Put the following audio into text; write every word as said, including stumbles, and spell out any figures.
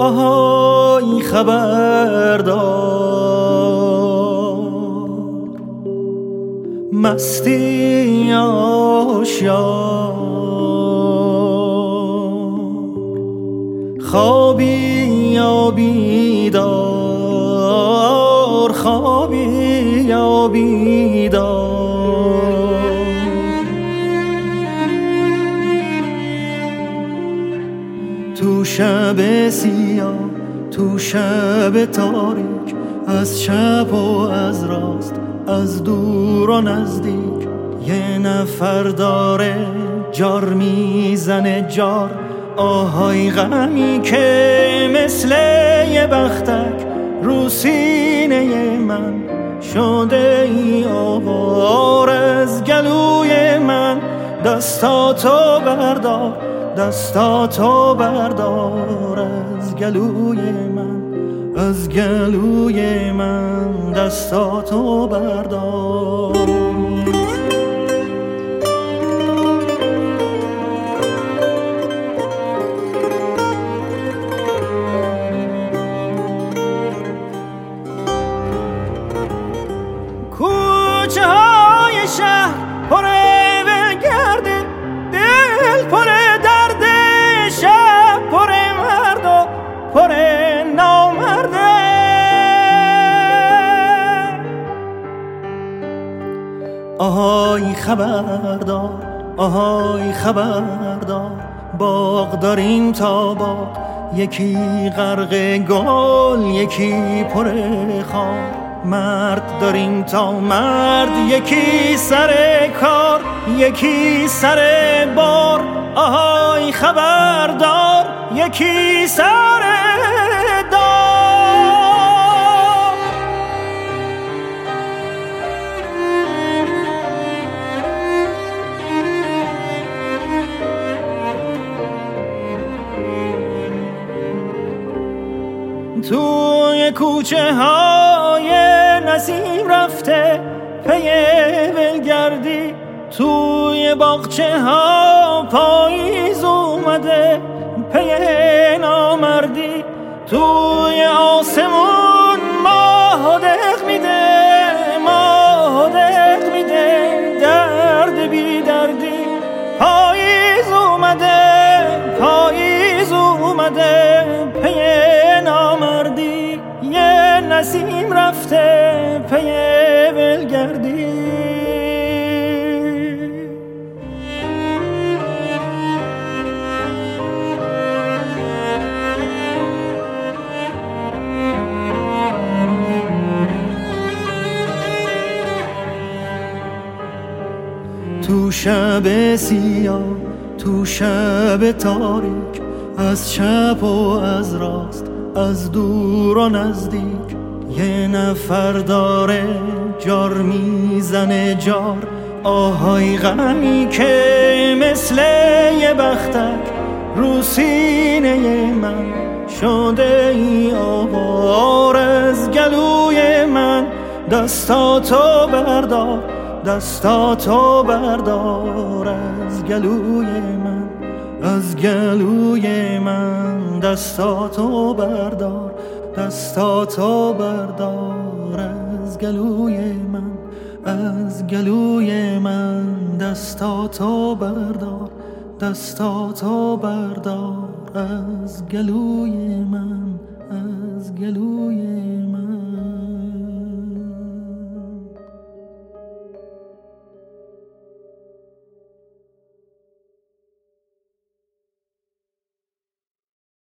آهای خبردار، مستی آشیار، خوابی یا بیدار، خوابی یا بیدار. تو شب سیاه، تو شب تاریک، از چپ و از راست، از دور و نزدیک، یه نفر داره جار میزنه جار. آهای غمی که مثل یه بختک رو سینه من شده ای آوار. از گلوی من دستاتو بردار، دستاتو بردار. از گلوی من، از گلوی من دستاتو بردار. کوچه های شهر پره بگرده، دل پره درده، شب پره مرد و پره نامرده. آهای خبردار، آهای خبردار، باغ داریم تا باغ، یکی غرق گل، یکی پره خار. مرد داریم تا مرد، یکی سر کار، یکی سر بار. آهای خبردار، یکی سر دار. توی کوچه های نسیم رفته پی ولگردی، توی باغچه ها پاییز اومده پی نامردی. توی آسمون ماه دق میده، ماه دق میده، درد بی دردی. پاییز اومده، پاییز اومده پی نامردی. یه نسیم رفته پی ولگردی. تو شب سیاه، تو شب تاریک، از چپ و از راست، از دور و نزدیک، یه نفر داره جار میزنه جار. آهای غمی که مثل یه بختک رو سینه من شده ای آوار. از گلوی من دستاتو بردار، دستاتو بردار. از گلوی من، از گلوی من دستاتو بردار، دستاتو بردار. از گلوی من، از گلوی من دستاتو بردار، دستاتو بردار. از گلوی من، از گلوی